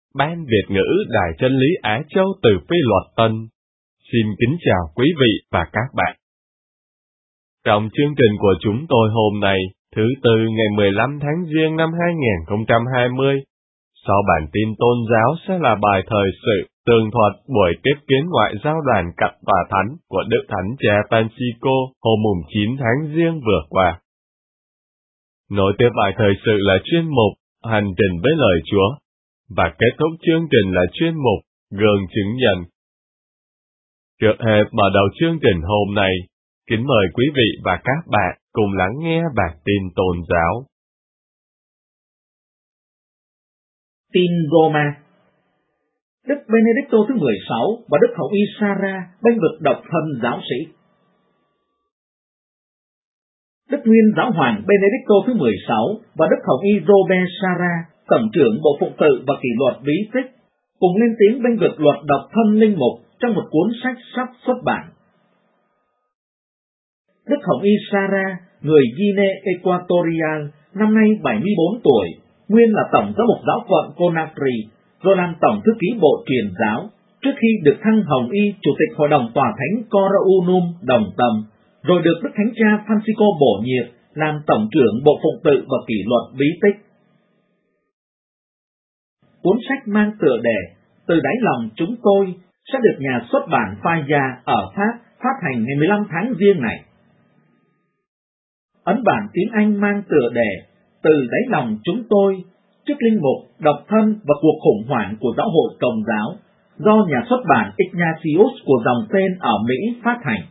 Ban Việt ngữ Đài Chân lý Á Châu từ Phi Luật Tân. Xin kính chào quý vị và các bạn. Trong chương trình của chúng tôi hôm nay, thứ Tư ngày 15 tháng Giêng năm 2020, sau bản tin tôn giáo sẽ là bài thời sự tường thuật buổi tiếp kiến ngoại giao đoàn cặp tòa thánh của Đức Thánh Cha Francisco hôm 9 tháng Giêng vừa qua. Nối tiếp bài thời sự là chuyên mục Hành trình với lời Chúa, và kết thúc chương trình là chuyên mục Gương chứng nhân. Trước hết mở đầu chương trình hôm nay, kính mời quý vị và các bạn cùng lắng nghe bản tin tôn giáo. Tin Roma. Đức Benedicto thứ 16 và Đức Hồng Y Sarah bênh vực độc thân giáo sĩ. Đức Nguyên Giáo hoàng Benedicto thứ 16 và Đức Hồng Y Robert Sarah, tổng trưởng Bộ Phụng tự và Kỷ luật bí tích, cùng lên tiếng bênh vực luật độc thân linh mục trong một cuốn sách sắp xuất bản. Đức Hồng Y Sarah, người Guinea Equatorial, năm nay 74 tuổi, nguyên là tổng giám mục giáo phận Conakry, rồi làm tổng thư ký Bộ Truyền giáo, trước khi được thăng Hồng Y Chủ tịch Hội đồng Tòa Thánh Coraunum Đồng Tâm, rồi được Đức Thánh Cha Francisco bổ nhiệm làm tổng trưởng Bộ Phụng tự và Kỷ luật bí tích. Cuốn sách mang tựa đề Từ đáy lòng chúng tôi sẽ được nhà xuất bản Faya ở Pháp phát hành ngày 15 tháng Giêng này. Ấn bản tiếng Anh mang tựa đề Từ đáy lòng chúng tôi, trước linh mục, độc thân và cuộc khủng hoảng của giáo hội Công giáo, do nhà xuất bản Ignatius của dòng tên ở Mỹ phát hành.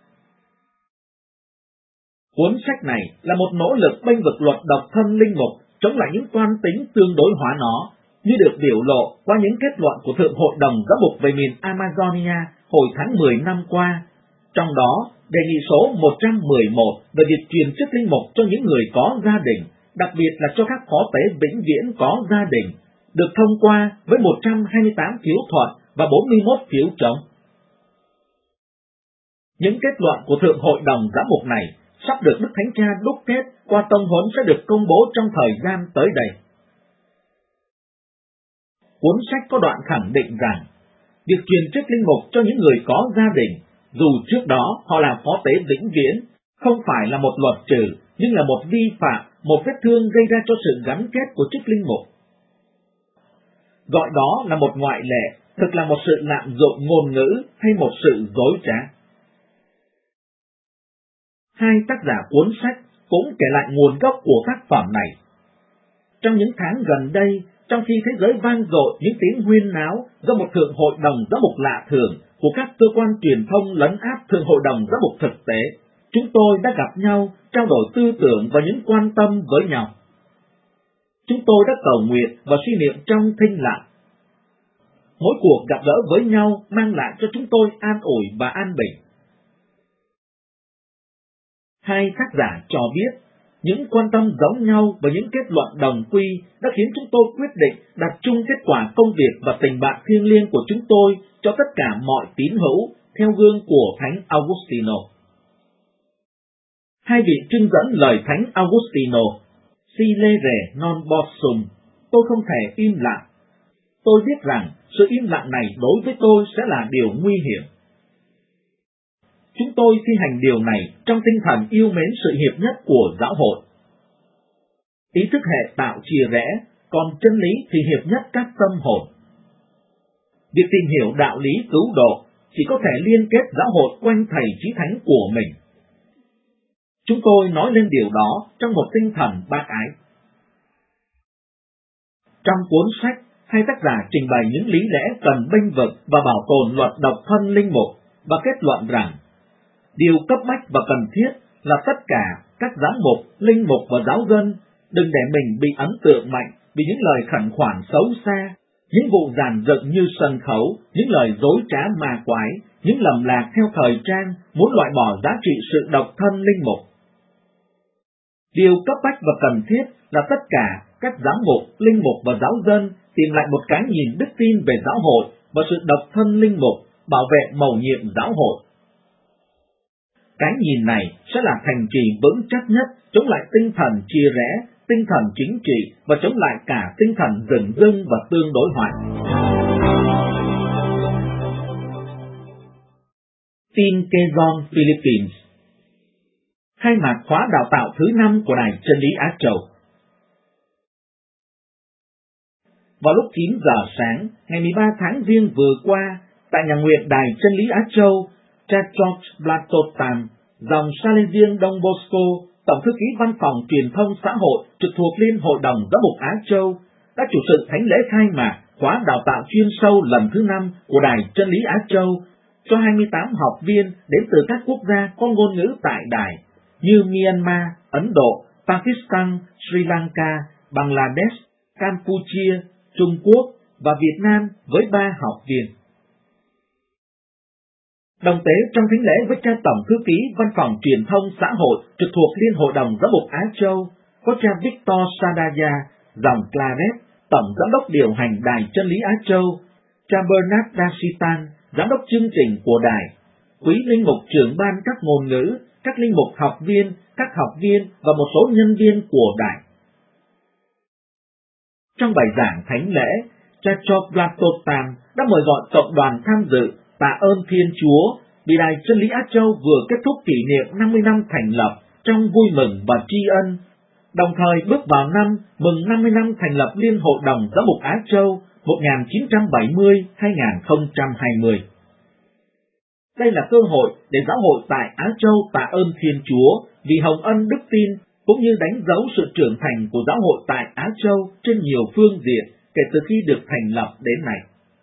Cuốn sách này là một nỗ lực bênh vực luật độc thân linh mục, chống lại những toan tính tương đối hóa nó, như được biểu lộ qua những kết luận của Thượng Hội đồng Giám mục về miền Amazonia hồi tháng 10 năm qua, trong đó đề nghị số 111 về việc truyền chức linh mục cho những người có gia đình, đặc biệt là cho các phó tế vĩnh viễn có gia đình, được thông qua với 128 phiếu thuận và 41 phiếu chống. Những kết luận của Thượng Hội đồng Giám mục này sắp được Đức Thánh Cha đúc kết qua tông huấn sẽ được công bố trong thời gian tới đây. Cuốn sách có đoạn khẳng định rằng, việc truyền chức linh mục cho những người có gia đình, dù trước đó họ là phó tế vĩnh viễn, không phải là một luật trừ, nhưng là một vi phạm, một vết thương gây ra cho sự gắn kết của chức linh mục. Gọi đó là một ngoại lệ, thực là một sự lạm dụng ngôn ngữ hay một sự dối trá. Hai tác giả cuốn sách cũng kể lại nguồn gốc của tác phẩm này. Trong những tháng gần đây, trong khi thế giới vang dội những tiếng huyên náo do một Thượng Hội đồng Giám mục lạ thường của các cơ quan truyền thông lấn áp Thượng Hội đồng Giám mục thực tế, chúng tôi đã gặp nhau, trao đổi tư tưởng và những quan tâm với nhau. Chúng tôi đã cầu nguyện và suy niệm trong thinh lặng. Mỗi cuộc gặp gỡ với nhau mang lại cho chúng tôi an ủi và an bình. Hai tác giả cho biết, những quan tâm giống nhau và những kết luận đồng quy đã khiến chúng tôi quyết định đặt chung kết quả công việc và tình bạn thiêng liêng của chúng tôi cho tất cả mọi tín hữu, theo gương của Thánh Augustino. Hai vị trưng dẫn lời Thánh Augustino, si lere non possum, tôi không thể im lặng. Tôi biết rằng sự im lặng này đối với tôi sẽ là điều nguy hiểm. Chúng tôi thi hành điều này trong tinh thần yêu mến sự hiệp nhất của giáo hội. Ý thức hệ tạo chia rẽ, còn chân lý thì hiệp nhất các tâm hồn. Việc tìm hiểu đạo lý cứu độ chỉ có thể liên kết giáo hội quanh thầy chí thánh của mình. Chúng tôi nói lên điều đó trong một tinh thần bác ái. Trong cuốn sách, hai tác giả trình bày những lý lẽ cần bênh vực và bảo tồn luật độc thân linh mục và kết luận rằng điều cấp bách và cần thiết là tất cả các giám mục, linh mục và giáo dân đừng để mình bị ấn tượng mạnh vì những lời khẩn khoản xấu xa, những vụ giàn dựng như sân khấu, những lời dối trá ma quái, những lầm lạc theo thời trang muốn loại bỏ giá trị sự độc thân linh mục. Điều cấp bách và cần thiết là tất cả các giám mục, linh mục và giáo dân tìm lại một cái nhìn đức tin về giáo hội và sự độc thân linh mục, bảo vệ mầu nhiệm giáo hội. Cái nhìn này sẽ là thành trì vững chắc nhất chống lại tinh thần chia rẽ, tinh thần chính trị và chống lại cả tinh thần dửng dưng và tương đối hoại. Tin Quezon, Philippines. Khai mạc khóa đào tạo thứ 5 của Đài Chân lý Á Châu. Vào lúc 9 giờ sáng, ngày 13 tháng Giêng vừa qua, tại nhà nguyện Đài Chân lý Á Châu, cha George Blatotam, dòng Salesian Đông Bosco, Tổng thư ký Văn phòng Truyền thông Xã hội trực thuộc Liên Hội đồng Giám mục Á Châu, đã chủ sự thánh lễ khai mạc khóa đào tạo chuyên sâu lần thứ 5 của Đài Chân lý Á Châu cho 28 học viên đến từ các quốc gia có ngôn ngữ tại đài như Myanmar, Ấn Độ, Pakistan, Sri Lanka, Bangladesh, Campuchia, Trung Quốc và Việt Nam với 3 học viên. Đồng tế trong thánh lễ với cha Tổng thư ký Văn phòng Truyền thông Xã hội trực thuộc Liên Hội đồng Giám mục Á Châu có cha Victor Sadaya, dòng Claret, Tổng Giám đốc điều hành Đài Chân lý Á Châu, cha Bernard Dasitan, Giám đốc chương trình của đài, quý linh mục trưởng ban các ngôn ngữ, các linh mục học viên, các học viên và một số nhân viên của đài. Trong bài giảng thánh lễ, cha George Blatotam đã mời gọi cộng đoàn tham dự tạ ơn Thiên Chúa vì Đài Chân lý Á Châu vừa kết thúc kỷ niệm 50 năm thành lập trong vui mừng và tri ân, đồng thời bước vào năm mừng 50 năm thành lập Liên Hội đồng Giám mục Á Châu 1970-2020. Đây là cơ hội để giáo hội tại Á Châu tạ ơn Thiên Chúa vì hồng ân đức tin cũng như đánh dấu sự trưởng thành của giáo hội tại Á Châu trên nhiều phương diện kể từ khi được thành lập đến nay.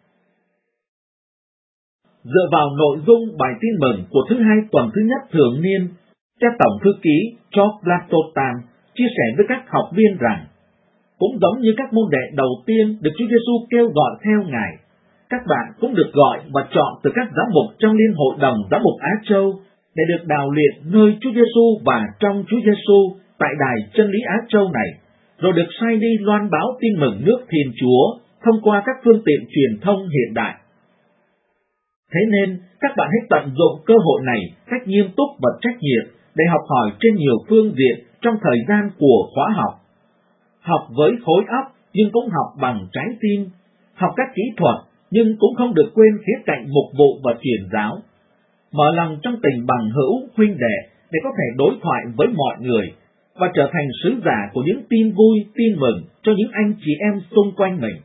Dựa vào nội dung bài tin mừng của thứ 2 tuần thứ nhất thường niên, cha Tổng thư ký George Blatotam chia sẻ với các học viên rằng, cũng giống như các môn đệ đầu tiên được Chúa Giêsu kêu gọi theo Ngài, các bạn cũng được gọi và chọn từ các giám mục trong Liên Hội đồng Giám mục Á Châu để được đào luyện nơi Chúa Giêsu và trong Chúa Giêsu tại Đài Chân lý Á Châu này, rồi được sai đi loan báo tin mừng nước Thiên Chúa thông qua các phương tiện truyền thông hiện đại. Thế nên, các bạn hãy tận dụng cơ hội này cách nghiêm túc và trách nhiệm để học hỏi trên nhiều phương diện trong thời gian của khóa học. Học với khối óc nhưng cũng học bằng trái tim, học các kỹ thuật nhưng cũng không được quên khía cạnh mục vụ và truyền giáo. Mở lòng trong tình bằng hữu, huynh đệ để có thể đối thoại với mọi người và trở thành sứ giả của những tin vui, tin mừng cho những anh chị em xung quanh mình.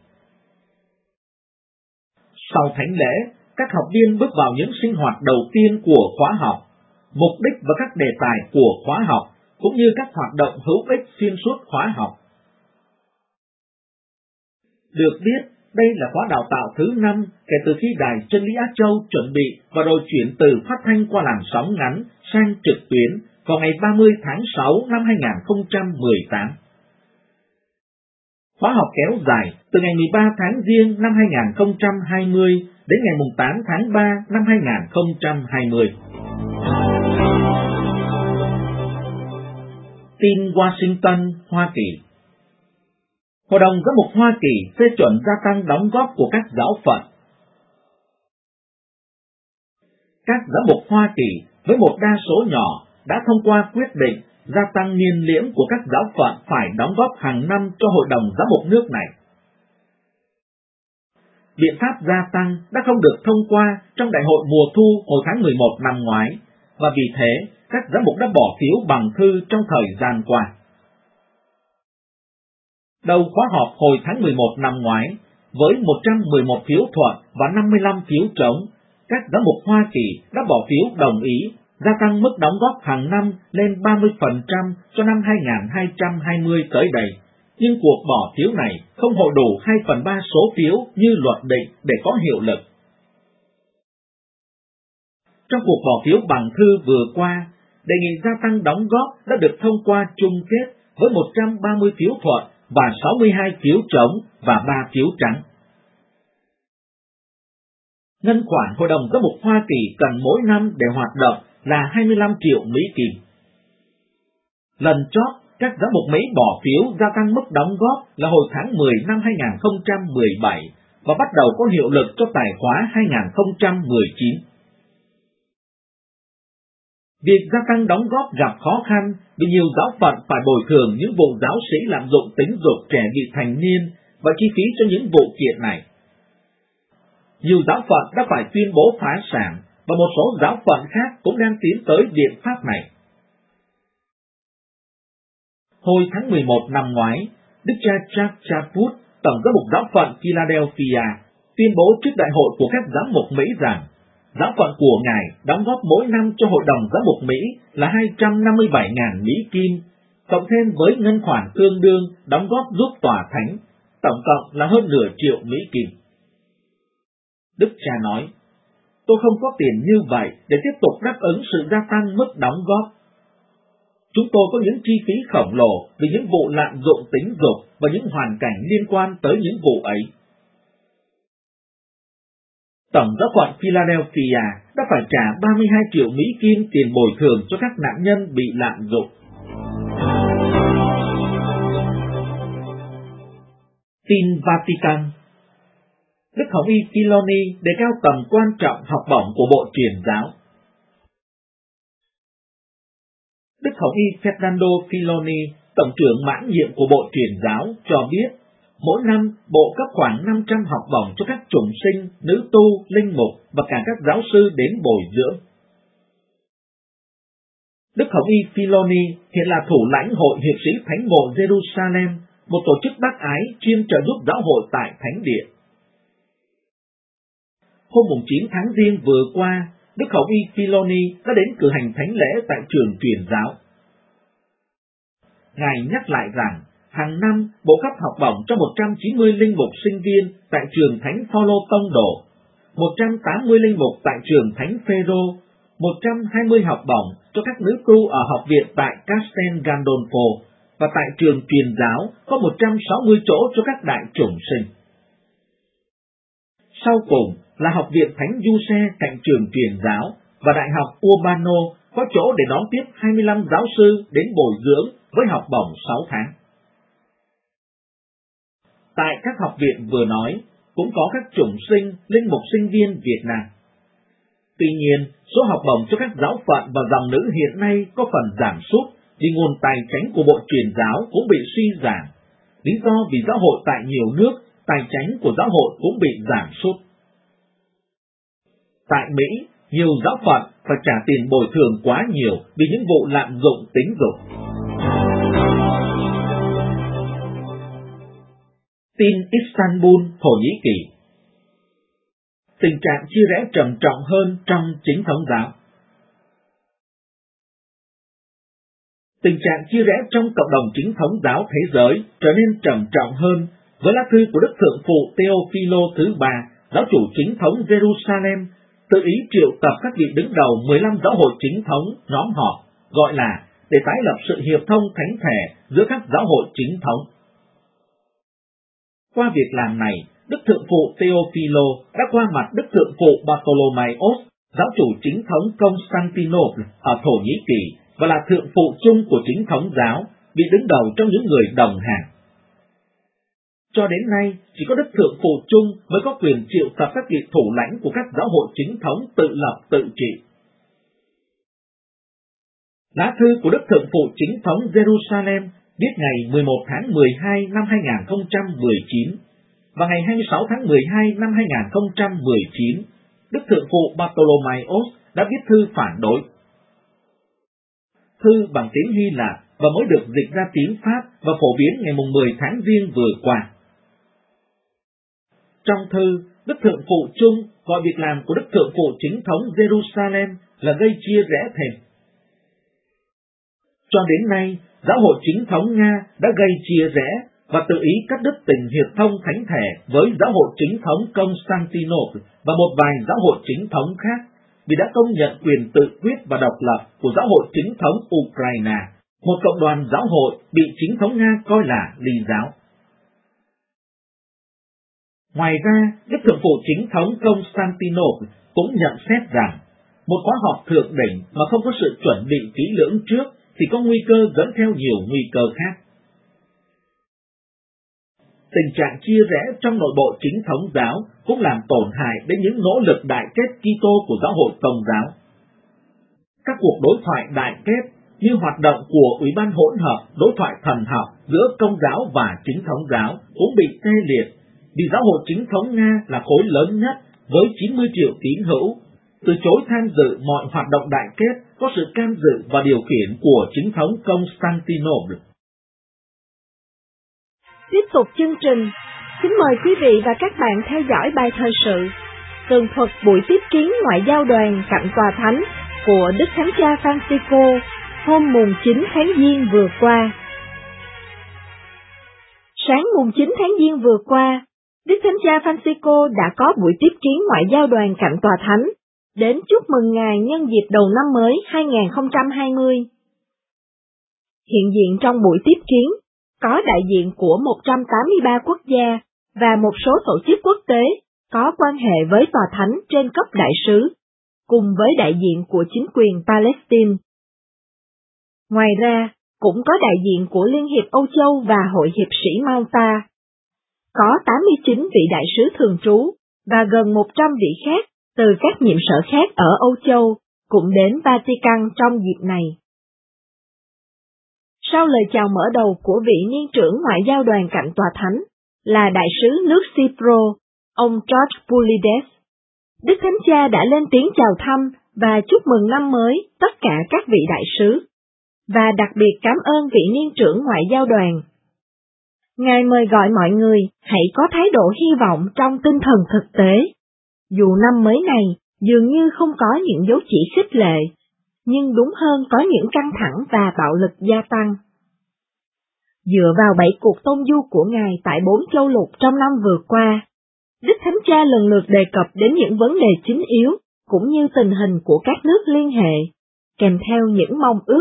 Sau thánh lễ, các học viên bước vào những sinh hoạt đầu tiên của khóa học, mục đích và các đề tài của khóa học, cũng như các hoạt động hữu ích xuyên suốt khóa học. Được biết, đây là khóa đào tạo thứ 5 kể từ khi Đài Chân lý Á Châu chuẩn bị và rồi chuyển từ phát thanh qua làn sóng ngắn sang trực tuyến vào ngày 30 tháng 6 năm 2018. Khóa học kéo dài từ ngày 13 tháng Giêng năm 2020 đến ngày 8 tháng 3 năm 2020. Tin Washington, Hoa Kỳ. Hội đồng Giám mục Hoa Kỳ phê chuẩn gia tăng đóng góp của các giáo phận. Các giám mục Hoa Kỳ với một đa số nhỏ đã thông qua quyết định gia tăng niên liễm của các giáo phận phải đóng góp hàng năm cho Hội đồng Giám mục nước này. Biện pháp gia tăng đã không được thông qua trong đại hội mùa thu hồi tháng 11 năm ngoái, và vì thế các giám mục đã bỏ phiếu bằng thư trong thời gian qua. Đầu khóa họp hồi tháng 11 năm ngoái, với 111 phiếu thuận và 55 phiếu trống, các giám mục Hoa Kỳ đã bỏ phiếu đồng ý gia tăng mức đóng góp hàng năm lên 30% cho năm 2220 tới đây. Nhưng cuộc bỏ phiếu này không hội đủ 2/3 số phiếu như luật định để có hiệu lực. Trong cuộc bỏ phiếu bằng thư vừa qua, đề nghị gia tăng đóng góp đã được thông qua chung kết với 130 phiếu thuận và 62 phiếu trống và 3 phiếu trắng. Ngân khoản Hội đồng Giám mục Hoa Kỳ cần mỗi năm để hoạt động là 25 triệu Mỹ Kim. Lần chót, các giám mục Mỹ bỏ phiếu gia tăng mức đóng góp là hồi tháng 10 năm 2017 và bắt đầu có hiệu lực cho tài khóa 2019. Việc gia tăng đóng góp gặp khó khăn vì nhiều giáo phận phải bồi thường những vụ giáo sĩ lạm dụng tính dục trẻ vị thành niên và chi phí cho những vụ kiện này. Nhiều giáo phận đã phải tuyên bố phá sản và một số giáo phận khác cũng đang tiến tới biện pháp này. Hồi tháng 11 năm ngoái, Đức cha Jack Chaput, Tổng giám mục giáo phận Philadelphia, tuyên bố trước đại hội của các giám mục Mỹ rằng giáo phận của Ngài đóng góp mỗi năm cho Hội đồng Giám mục Mỹ là 257.000 Mỹ Kim, cộng thêm với ngân khoản tương đương đóng góp giúp tòa thánh, tổng cộng là hơn nửa triệu Mỹ Kim. Đức cha nói, tôi không có tiền như vậy để tiếp tục đáp ứng sự gia tăng mức đóng góp. Chúng tôi có những chi phí khổng lồ vì những vụ lạm dụng tính dục và những hoàn cảnh liên quan tới những vụ ấy. Tổng giáo phận Philadelphia đã phải trả 32 triệu Mỹ Kim tiền bồi thường cho các nạn nhân bị lạm dụng. Tin Vatican. Đức Hồng y Filoni đề cao tầm quan trọng học bổng của Bộ Truyền giáo. Đức Hồng y Fernando Filoni, Tổng trưởng mãn nhiệm của Bộ Truyền giáo, cho biết mỗi năm Bộ cấp khoảng 500 học bổng cho các chủng sinh, nữ tu, linh mục và cả các giáo sư đến bồi dưỡng. Đức Hồng y Filoni hiện là thủ lãnh Hội Hiệp sĩ Thánh mộ Jerusalem, một tổ chức bác ái chuyên trợ giúp giáo hội tại Thánh địa. Hôm 9 tháng Giêng vừa qua, Đức Hồng y Filoni đã đến cử hành thánh lễ tại trường truyền giáo. Ngài nhắc lại rằng, hàng năm Bộ cấp học bổng cho 190 linh mục sinh viên tại trường Thánh Phaolô Tông Đồ, 180 linh mục tại trường Thánh Phêrô, 120 học bổng cho các nữ tu ở học viện tại Castel Gandolfo, và tại trường truyền giáo có 160 chỗ cho các đại chủng sinh. Sau cùng là học viện Thánh Giuse cạnh trường truyền giáo và Đại học Urbano có chỗ để đón tiếp 25 giáo sư đến bồi dưỡng với học bổng 6 tháng. Tại các học viện vừa nói, cũng có các chủng sinh, linh mục sinh viên Việt Nam. Tuy nhiên, số học bổng cho các giáo phận và dòng nữ hiện nay có phần giảm sút vì nguồn tài chánh của Bộ Truyền giáo cũng bị suy giảm. Lý do vì giáo hội tại nhiều nước, tài chánh của giáo hội cũng bị giảm sút. Tại Mỹ, nhiều giáo phận phải trả tiền bồi thường quá nhiều vì những vụ lạm dụng tính dục. Tin Istanbul, Thổ Nhĩ Kỳ. Tình trạng chia rẽ trầm trọng hơn trong chính thống giáo. Tình trạng chia rẽ trong cộng đồng chính thống giáo thế giới trở nên trầm trọng hơn với lá thư của Đức Thượng phụ Teophilo thứ ba, giáo chủ chính thống Jerusalem, tự ý triệu tập các vị đứng đầu 15 giáo hội chính thống nhóm họp, gọi là để tái lập sự hiệp thông thánh thể giữa các giáo hội chính thống. Qua việc làm này, Đức Thượng phụ Teophilo đã qua mặt Đức Thượng phụ Bartholomeos, giáo chủ chính thống Constantinople ở Thổ Nhĩ Kỳ và là thượng phụ chung của chính thống giáo, bị đứng đầu trong những người đồng hàng. Cho đến nay, chỉ có Đức Thượng phụ chung mới có quyền triệu tập các vị thủ lãnh của các giáo hội chính thống tự lập tự trị. Lá thư của Đức Thượng phụ chính thống Jerusalem viết ngày 11 tháng 12 năm 2019 và ngày 26 tháng 12 năm 2019, Đức Thượng phụ Bartholomeos đã viết thư phản đối. Thư bằng tiếng Hy Lạp và mới được dịch ra tiếng Pháp và phổ biến ngày 10 tháng Giêng vừa qua. Trong thư, Đức Thượng phụ chung gọi việc làm của Đức Thượng phụ chính thống Jerusalem là gây chia rẽ thêm. Cho đến nay, giáo hội chính thống Nga đã gây chia rẽ và tự ý cắt đứt tình hiệp thông thánh thể với giáo hội chính thống Constantinople và một vài giáo hội chính thống khác, vì đã công nhận quyền tự quyết và độc lập của giáo hội chính thống Ukraine, một cộng đoàn giáo hội bị chính thống Nga coi là ly giáo. Ngoài ra, Đức Thượng phụ chính thống Constantinople cũng nhận xét rằng một khóa họp thượng đỉnh mà không có sự chuẩn bị kỹ lưỡng trước thì có nguy cơ dẫn theo nhiều nguy cơ khác. Tình trạng chia rẽ trong nội bộ chính thống giáo cũng làm tổn hại đến những nỗ lực đại kết Kitô của giáo hội Công giáo. các cuộc đối thoại đại kết như hoạt động của Ủy ban hỗn hợp đối thoại thần học giữa Công giáo và Chính thống giáo cũng bị tê liệt vì giáo hội Chính thống Nga là khối lớn nhất với 90 triệu tín hữu, từ chối tham dự mọi hoạt động đại kết có sự can dự và điều khiển của Chính thống Constantinople. Tiếp tục chương trình, kính mời quý vị và các bạn theo dõi bài thời sự tường thuật buổi tiếp kiến ngoại giao đoàn cạnh Tòa Thánh của Đức Thánh Cha Francisco hôm mùng 9 tháng Giêng vừa qua. Sáng mùng 9 tháng Giêng vừa qua, Đức Thánh Cha Francisco đã có buổi tiếp kiến ngoại giao đoàn cạnh Tòa Thánh đến chúc mừng Ngài nhân dịp đầu năm mới 2020. Hiện diện trong buổi tiếp kiến có đại diện của 183 quốc gia và một số tổ chức quốc tế có quan hệ với Tòa Thánh trên cấp đại sứ, cùng với đại diện của chính quyền Palestine. Ngoài ra, cũng có đại diện của Liên hiệp Âu Châu và Hội hiệp sĩ Malta. Có 89 vị đại sứ thường trú và gần 100 vị khác từ các nhiệm sở khác ở Âu Châu cũng đến Vatican trong dịp này. Sau lời chào mở đầu của vị niên trưởng ngoại giao đoàn cạnh Tòa Thánh là đại sứ nước Cyprus, ông George Poulides, Đức Thánh Cha đã lên tiếng chào thăm và chúc mừng năm mới tất cả các vị đại sứ, và đặc biệt cảm ơn vị niên trưởng ngoại giao đoàn. Ngài mời gọi mọi người hãy có thái độ hy vọng trong tinh thần thực tế. Dù năm mới này dường như không có những dấu chỉ khích lệ, nhưng đúng hơn có những căng thẳng và bạo lực gia tăng. Dựa vào 7 cuộc tôn du của Ngài tại 4 châu lục trong năm vừa qua, Đức Thánh Cha lần lượt đề cập đến những vấn đề chính yếu cũng như tình hình của các nước liên hệ, kèm theo những mong ước.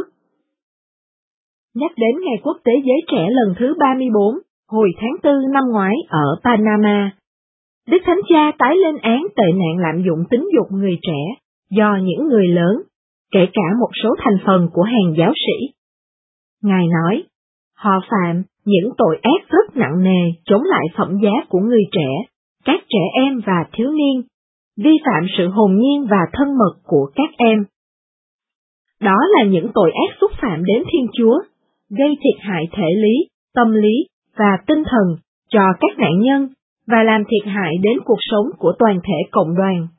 Nhắc đến Ngày Quốc tế Giới Trẻ lần thứ 34, hồi tháng 4 năm ngoái ở Panama, Đức Thánh Cha tái lên án tệ nạn lạm dụng tính dục người trẻ do những người lớn, kể cả một số thành phần của hàng giáo sĩ. Ngài nói, họ phạm những tội ác rất nặng nề chống lại phẩm giá của người trẻ, các trẻ em và thiếu niên, vi phạm sự hồn nhiên và thân mật của các em. Đó là những tội ác xúc phạm đến Thiên Chúa, gây thiệt hại thể lý, tâm lý và tinh thần cho các nạn nhân và làm thiệt hại đến cuộc sống của toàn thể cộng đoàn.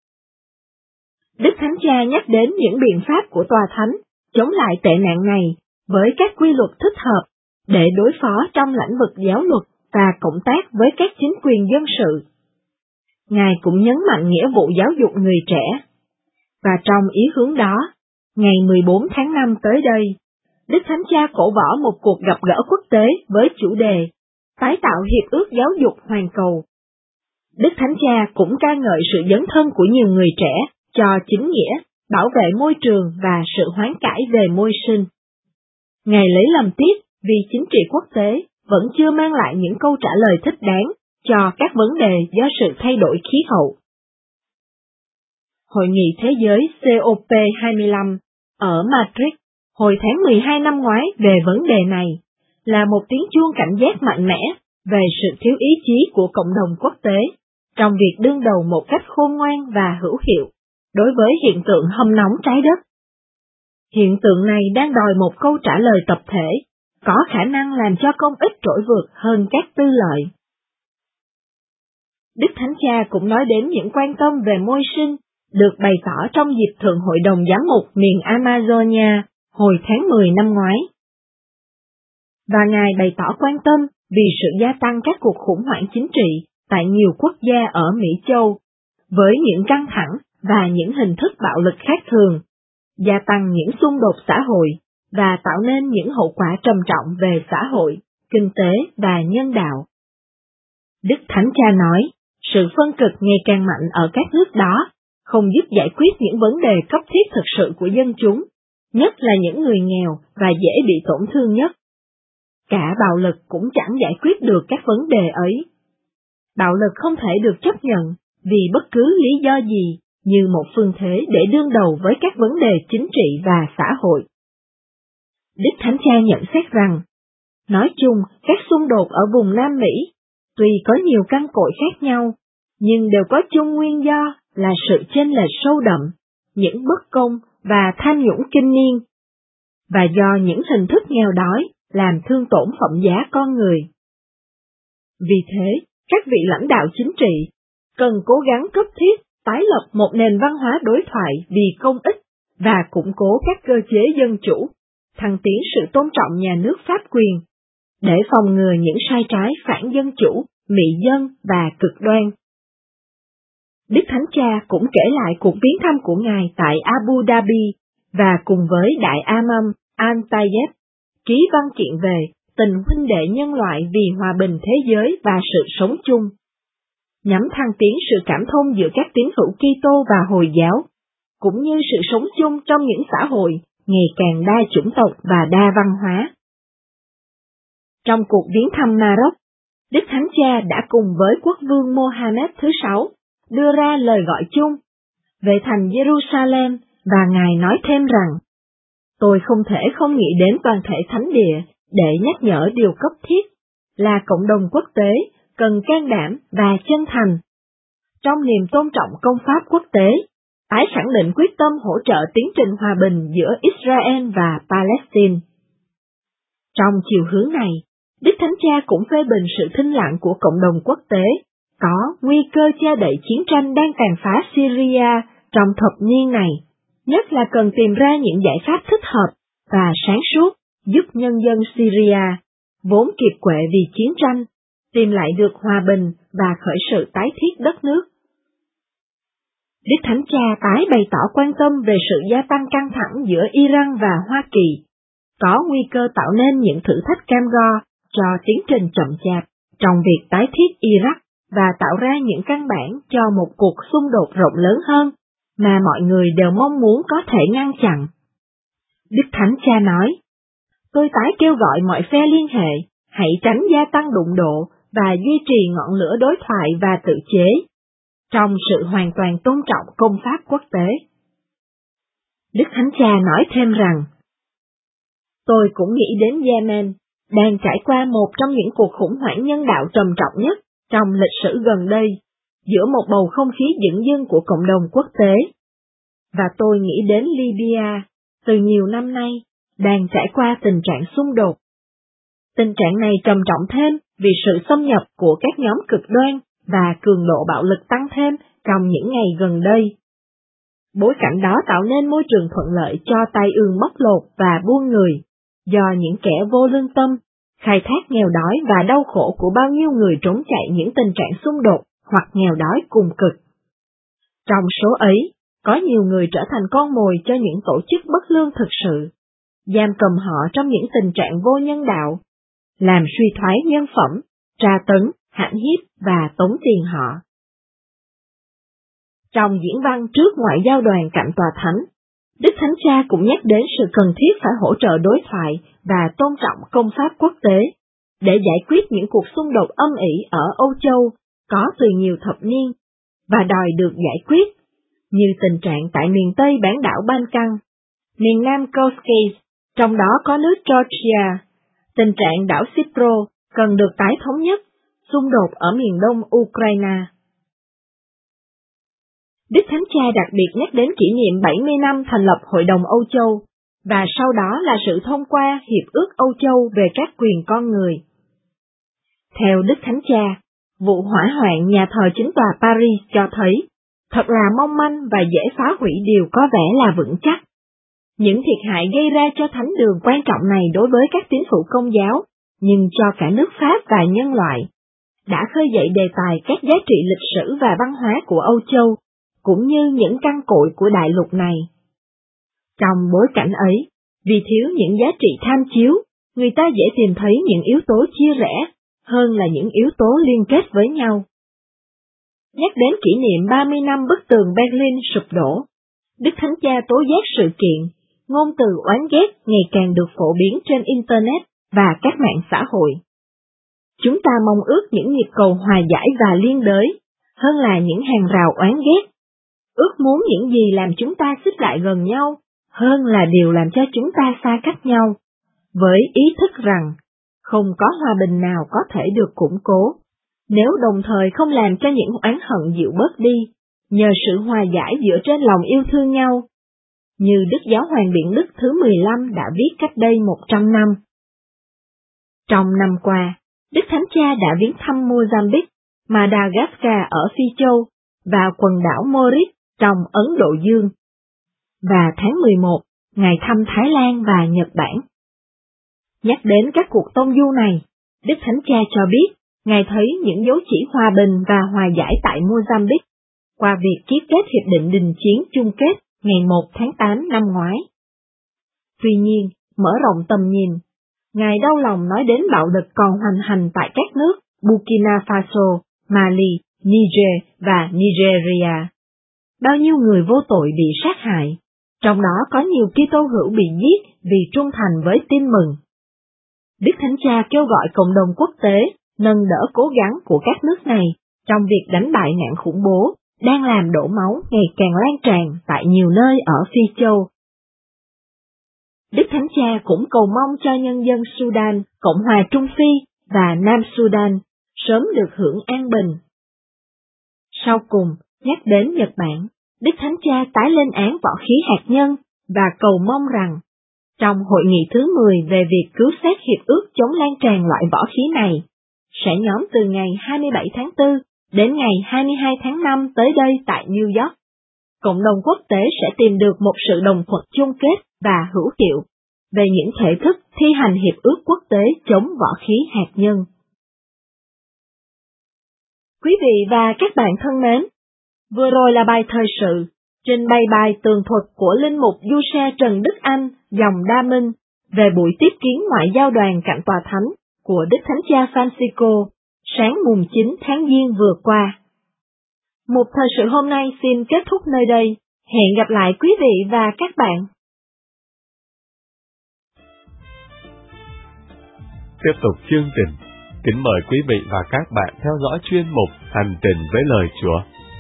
Đức Thánh Cha nhắc đến những biện pháp của Tòa Thánh chống lại tệ nạn này với các quy luật thích hợp để đối phó trong lĩnh vực giáo luật và cộng tác với các chính quyền dân sự. Ngài cũng nhấn mạnh nghĩa vụ giáo dục người trẻ. Và trong ý hướng đó, ngày 14 tháng 5 tới đây, Đức Thánh Cha cổ võ một cuộc gặp gỡ quốc tế với chủ đề tái tạo hiệp ước giáo dục hoàn cầu. Đức Thánh Cha cũng ca ngợi sự dấn thân của nhiều người trẻ cho chính nghĩa, bảo vệ môi trường và sự hoán cải về môi sinh. Ngài lấy làm tiếc vì chính trị quốc tế vẫn chưa mang lại những câu trả lời thích đáng cho các vấn đề do sự thay đổi khí hậu. Hội nghị Thế giới COP25 ở Madrid hồi tháng 12 năm ngoái về vấn đề này là một tiếng chuông cảnh giác mạnh mẽ về sự thiếu ý chí của cộng đồng quốc tế trong việc đương đầu một cách khôn ngoan và hữu hiệu đối với hiện tượng hâm nóng trái đất. Hiện tượng này đang đòi một câu trả lời tập thể, có khả năng làm cho công ích trỗi vượt hơn các tư lợi. Đức Thánh Cha cũng nói đến những quan tâm về môi sinh được bày tỏ trong dịp Thượng hội đồng giám mục miền Amazonia hồi tháng 10 năm ngoái. Và Ngài bày tỏ quan tâm vì sự gia tăng các cuộc khủng hoảng chính trị tại nhiều quốc gia ở Mỹ Châu, với những căng thẳng và những hình thức bạo lực khác thường, gia tăng những xung đột xã hội và tạo nên những hậu quả trầm trọng về xã hội, kinh tế và nhân đạo. Đức Thánh Cha nói, sự phân cực ngày càng mạnh ở các nước đó không giúp giải quyết những vấn đề cấp thiết thực sự của dân chúng, nhất là những người nghèo và dễ bị tổn thương nhất. Cả bạo lực cũng chẳng giải quyết được các vấn đề ấy. Bạo lực không thể được chấp nhận vì bất cứ lý do gì như một phương thế để đương đầu với các vấn đề chính trị và xã hội. Đức Thánh Cha nhận xét rằng, nói chung các xung đột ở vùng Nam Mỹ, tuy có nhiều căn cội khác nhau, nhưng đều có chung nguyên do là sự chênh lệch sâu đậm, những bất công và tham nhũng kinh niên, và do những hình thức nghèo đói làm thương tổn phẩm giá con người. Vì thế, các vị lãnh đạo chính trị cần cố gắng cấp thiết tái lập một nền văn hóa đối thoại vì công ích và củng cố các cơ chế dân chủ, thăng tiến sự tôn trọng nhà nước pháp quyền, để phòng ngừa những sai trái phản dân chủ, mị dân và cực đoan. Đức Thánh Cha cũng kể lại cuộc viếng thăm của Ngài tại Abu Dhabi và cùng với Đại Imam Al-Tayeb ký văn kiện về tình huynh đệ nhân loại vì hòa bình thế giới và sự sống chung, nhằm thăng tiến sự cảm thông giữa các tín hữu Kitô và Hồi giáo, cũng như sự sống chung trong những xã hội ngày càng đa chủng tộc và đa văn hóa. Trong cuộc viếng thăm Maroc, Đức Thánh Cha đã cùng với quốc vương Mohammed thứ 6 đưa ra lời gọi chung về thành Jerusalem, và Ngài nói thêm rằng, tôi không thể không nghĩ đến toàn thể thánh địa để nhắc nhở điều cấp thiết là cộng đồng quốc tế cần can đảm và chân thành, trong niềm tôn trọng công pháp quốc tế, tái khẳng định quyết tâm hỗ trợ tiến trình hòa bình giữa Israel và Palestine. Trong chiều hướng này, Đức Thánh Cha cũng phê bình sự thinh lặng của cộng đồng quốc tế, có nguy cơ che đậy chiến tranh đang tàn phá Syria trong thập niên này, nhất là cần tìm ra những giải pháp thích hợp và sáng suốt giúp nhân dân Syria, vốn kiệt quệ vì chiến tranh, tìm lại được hòa bình và khởi sự tái thiết đất nước. Đức Thánh Cha tái bày tỏ quan tâm về sự gia tăng căng thẳng giữa Iran và Hoa Kỳ, có nguy cơ tạo nên những thử thách cam go cho tiến trình chậm chạp trong việc tái thiết Iraq và tạo ra những căn bản cho một cuộc xung đột rộng lớn hơn mà mọi người đều mong muốn có thể ngăn chặn. Đức Thánh Cha nói, tôi tái kêu gọi mọi phe liên hệ, hãy tránh gia tăng đụng độ và duy trì ngọn lửa đối thoại và tự chế, trong sự hoàn toàn tôn trọng công pháp quốc tế. Đức Thánh Cha nói thêm rằng, tôi cũng nghĩ đến Yemen, đang trải qua một trong những cuộc khủng hoảng nhân đạo trầm trọng nhất trong lịch sử gần đây, giữa một bầu không khí dửng dưng của cộng đồng quốc tế. Và tôi nghĩ đến Libya, từ nhiều năm nay, đang trải qua tình trạng xung đột. Tình trạng này trầm trọng thêm vì sự xâm nhập của các nhóm cực đoan và cường độ bạo lực tăng thêm trong những ngày gần đây. Bối cảnh đó tạo nên môi trường thuận lợi cho tai ương bóc lột và buôn người, do những kẻ vô lương tâm, khai thác nghèo đói và đau khổ của bao nhiêu người trốn chạy những tình trạng xung đột hoặc nghèo đói cùng cực. Trong số ấy, có nhiều người trở thành con mồi cho những tổ chức bất lương thực sự, giam cầm họ trong những tình trạng vô nhân đạo, làm suy thoái nhân phẩm, tra tấn, hãm hiếp và tống tiền họ. Trong diễn văn trước ngoại giao đoàn cạnh tòa thánh, Đức Thánh Cha cũng nhắc đến sự cần thiết phải hỗ trợ đối thoại và tôn trọng công pháp quốc tế, để giải quyết những cuộc xung đột âm ỉ ở Âu Châu có từ nhiều thập niên, và đòi được giải quyết, như tình trạng tại miền Tây bán đảo Balkan, miền Nam Caucasus, trong đó có nước Georgia, tình trạng đảo Cyprus cần được tái thống nhất, xung đột ở miền đông Ukraine. Đức Thánh Cha đặc biệt nhắc đến kỷ niệm 70 năm thành lập Hội đồng Âu Châu, và sau đó là sự thông qua Hiệp ước Âu Châu về các quyền con người. Theo Đức Thánh Cha, vụ hỏa hoạn nhà thờ chính tòa Paris cho thấy, thật là mong manh và dễ phá hủy đều có vẻ là vững chắc. Những thiệt hại gây ra cho thánh đường quan trọng này đối với các tín hữu Công giáo, nhưng cho cả nước Pháp và nhân loại, đã khơi dậy đề tài các giá trị lịch sử và văn hóa của Âu Châu, cũng như những căn cội của đại lục này. Trong bối cảnh ấy, vì thiếu những giá trị tham chiếu, người ta dễ tìm thấy những yếu tố chia rẽ, hơn là những yếu tố liên kết với nhau. Nhắc đến kỷ niệm 30 năm bức tường Berlin sụp đổ, Đức Thánh Cha tố giác sự kiện, ngôn từ oán ghét ngày càng được phổ biến trên Internet và các mạng xã hội. Chúng ta mong ước những nhịp cầu hòa giải và liên đới, hơn là những hàng rào oán ghét. Ước muốn những gì làm chúng ta xích lại gần nhau, hơn là điều làm cho chúng ta xa cách nhau, với ý thức rằng, không có hòa bình nào có thể được củng cố, nếu đồng thời không làm cho những oán hận dịu bớt đi, nhờ sự hòa giải dựa trên lòng yêu thương nhau. như Đức Giáo hoàng Biển Đức thứ 15 đã viết cách đây 100 năm. Trong năm qua, Đức Thánh Cha đã viếng thăm Mozambique, Madagascar ở Phi Châu và quần đảo Maurice trong Ấn Độ Dương. Và tháng 11, Ngài thăm Thái Lan và Nhật Bản. Nhắc đến các cuộc tông du này, Đức Thánh Cha cho biết, Ngài thấy những dấu chỉ hòa bình và hòa giải tại Mozambique qua việc ký kết Hiệp định Đình chiến chung kết ngày 1 tháng 8 năm ngoái. Tuy nhiên, mở rộng tầm nhìn, Ngài đau lòng nói đến bạo lực còn hoành hành tại các nước Burkina Faso, Mali, Niger và Nigeria. Bao nhiêu người vô tội bị sát hại, trong đó có nhiều Kitô hữu bị giết vì trung thành với tin mừng. Đức Thánh Cha kêu gọi cộng đồng quốc tế nâng đỡ cố gắng của các nước này trong việc đánh bại nạn khủng bố đang làm đổ máu ngày càng lan tràn tại nhiều nơi ở Phi Châu. Đức Thánh Cha cũng cầu mong cho nhân dân Sudan, Cộng hòa Trung Phi và Nam Sudan sớm được hưởng an bình. Sau cùng, nhắc đến Nhật Bản, Đức Thánh Cha tái lên án võ khí hạt nhân và cầu mong rằng, trong hội nghị thứ 10 về việc cứu xét hiệp ước chống lan tràn loại võ khí này, sẽ nhóm từ ngày 27 tháng 4 đến ngày 22 tháng 5 tới đây tại New York. Cộng đồng quốc tế sẽ tìm được một sự đồng thuận chung kết và hữu hiệu về những thể thức thi hành hiệp ước quốc tế chống võ khí hạt nhân. Quý vị và các bạn thân mến, vừa rồi là bài thời sự, trình bày bài tường thuật của Linh mục Du Xe Trần Đức Anh, dòng Đa Minh, về buổi tiếp kiến ngoại giao đoàn cạnh Tòa Thánh của Đức Thánh Cha Francisco, sáng mùng 9 tháng Giêng vừa qua. Mục thời sự hôm nay xin kết thúc nơi đây. Hẹn gặp lại quý vị và các bạn. Tiếp tục chương trình, kính mời quý vị và các bạn theo dõi chuyên mục Hành trình với lời Chúa.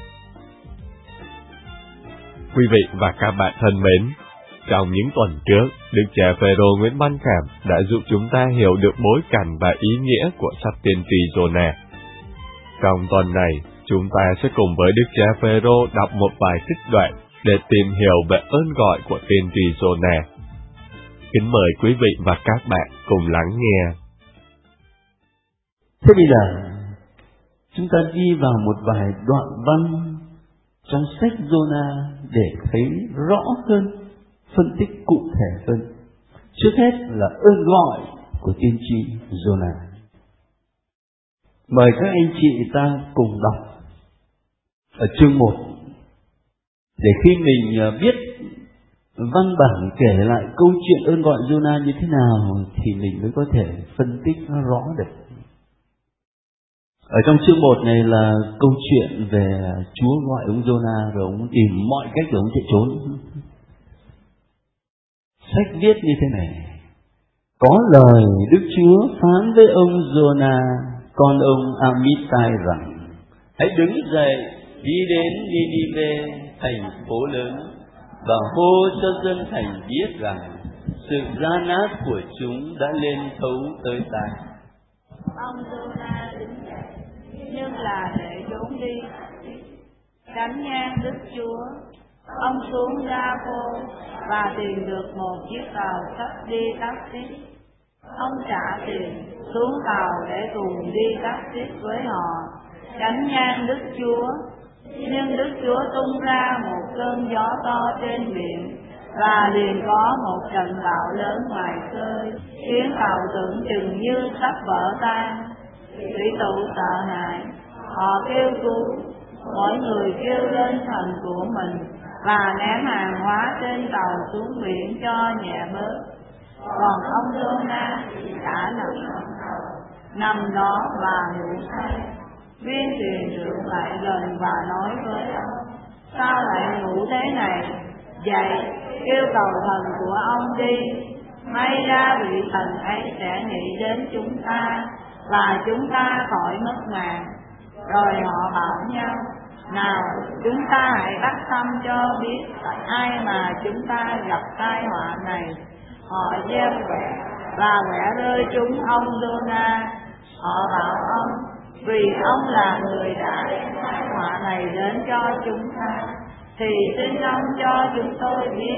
Quý vị và các bạn thân mến, trong những tuần trước, Đức cha Phêrô Nguyễn Văn Khảm đã giúp chúng ta hiểu được bối cảnh và ý nghĩa của sách tiên tri Giô-na. Trong tuần này, chúng ta sẽ cùng với Đức cha Phêrô đọc một vài trích đoạn để tìm hiểu về ơn gọi của tiên tri Giô-na. Kính mời quý vị và các bạn cùng lắng nghe. Thế bây giờ, chúng ta đi vào một vài đoạn văn trong sách Giô-na để thấy rõ hơn, phân tích cụ thể hơn. Trước hết là ơn gọi của tiên tri Giô-na. Mời các anh chị ta cùng đọc ở chương 1, để khi mình biết văn bản kể lại câu chuyện ơn gọi Giô-na như thế nào thì mình mới có thể phân tích nó rõ được. Ở trong chương 1 này là câu chuyện về Chúa gọi ông Giô-na rồi ông tìm mọi cách để ông chạy trốn. Sách viết như thế này: có lời Đức Chúa phán với ông Giô-na, con ông Amitai rằng: hãy đứng dậy, đi đến Ninive, thành phố lớn, và hô cho dân thành biết rằng sự gian ác của chúng đã lên thấu tới ta. Ông Giô-na đứng dậy, nhưng là để trốn đi, tránh ngang Đức Chúa. Ông xuống Gia-phô và tìm được một chiếc tàu sắp đi Tắc-xít. Ông trả tiền xuống tàu để cùng đi Tắc-xít với họ, tránh ngang Đức Chúa. Nhưng Đức Chúa tung ra một cơn gió to trên biển, và liền có một trận bão lớn ngoài khơi, khiến tàu tưởng chừng như sắp vỡ tan. Thủy thủ sợ hãi, họ kêu cứu, mỗi người kêu lên thần của mình, và ném hàng hóa trên tàu xuống biển cho nhẹ bớt. Còn ông Giô-na đã nằm đó và ngủ say. Viên thuyền trưởng lại gần và nói với ông: sao lại ngủ thế này? Dậy, kêu cầu thần của ông đi. May ra vị thần ấy sẽ nghĩ đến chúng ta, và chúng ta khỏi mất mạng. Rồi họ bảo nhau: nào, chúng ta hãy bắt thăm cho biết tại ai mà chúng ta gặp tai họa này. Họ gieo quẻ và quẻ rơi trúng ông Giô-na. Họ bảo ông: vì ông là người đã tai họa này đến cho chúng ta, thì xin ông cho chúng tôi biết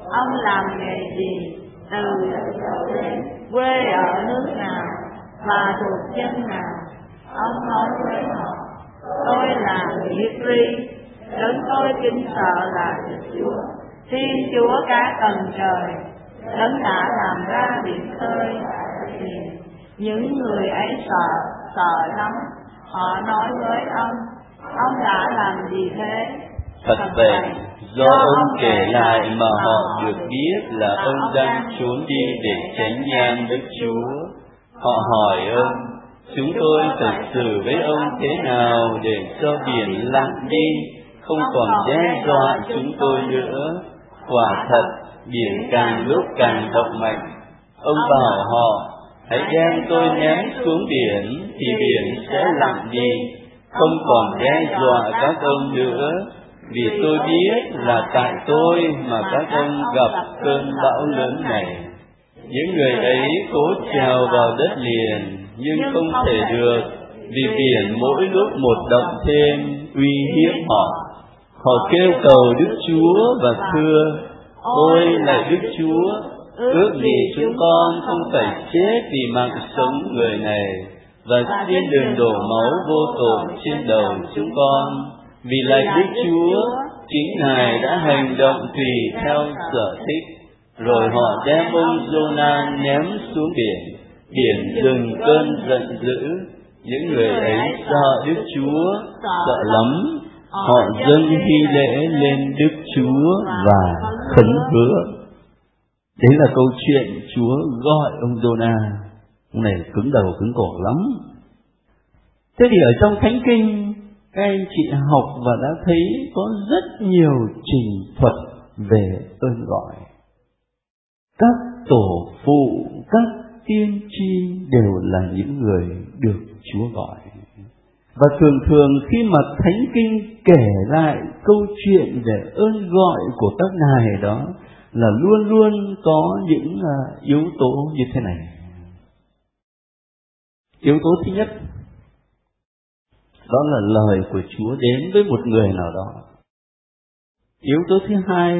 Ông làm nghề gì? Từ đâu đến? Quê ở nước nào? Và thuộc dân nào? Ông nói với họ: Tôi là Nghĩa Ri, đấng tôi kính sợ là Đức Chúa, Thiên Chúa cả tầng trời, đấng đã làm ra biển khơi và biển. Những người ấy sợ lắm. Họ nói với ông đã làm gì thế? Thật vậy, do ông kể lại mà họ được biết là ông đang trốn đi để tránh nhang Đức Chúa. Họ hỏi ông: Chúng tôi thật sự với ông thế nào để cho biển lặng đi, không còn đe dọa chúng tôi nữa? Quả thật, biển càng lúc càng động mạnh. Ông bảo họ: Hãy đem tôi ném xuống biển, thì biển sẽ lặng đi, không còn đe dọa các ông nữa. Vì tôi biết là tại tôi mà các ông gặp cơn bão lớn này. Những người ấy cố trèo vào đất liền, nhưng không thể được, vì biển mỗi lúc một động thêm, uy hiếp họ. Họ kêu cầu Đức Chúa và thưa: Ôi lạy Đức Chúa, ước gì chúng con không phải chết vì mạng sống người này, và xin đừng đổ máu vô tội trên đầu chúng con. Vì lạy Đức Chúa, chính Ngài đã hành động tùy theo sở thích. Rồi họ đem ông Giô-na ném xuống biển. Biển dừng cơn giận dữ. Những người ấy sợ Đức Chúa, sợ lắm. Họ dâng hy lễ lên Đức Chúa và khấn hứa. Đấy là câu chuyện Chúa gọi ông Giô-na. Ông này cứng đầu cứng cổ lắm. Thế thì ở trong Thánh Kinh, các anh chị học và đã thấy có rất nhiều trình thuật về ơn gọi. Các tổ phụ, các tiên tri đều là những người được Chúa gọi. Và thường khi mà Thánh Kinh kể lại câu chuyện về ơn gọi của các ngài đó là luôn luôn có những yếu tố như thế này. Yếu tố thứ nhất, đó là lời của Chúa đến với một người nào đó. Yếu tố thứ hai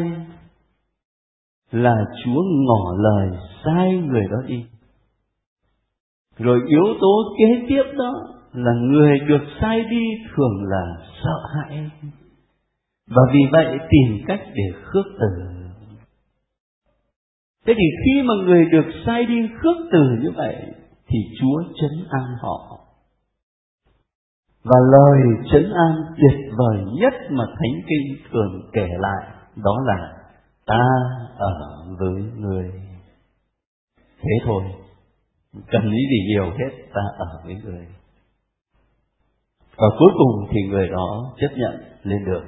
là Chúa ngỏ lời sai người đó đi. Rồi yếu tố kế tiếp đó là người được sai đi thường là sợ hãi, và vì vậy tìm cách để khước từ. Thế thì khi mà người được sai đi khước từ như vậy thì Chúa trấn an họ. Và lời trấn an tuyệt vời nhất mà Thánh Kinh thường kể lại đó là ta ở với người. Thế thôi, cần lý gì nhiều hết, ta ở với người. Và cuối cùng thì người đó chấp nhận lên đường.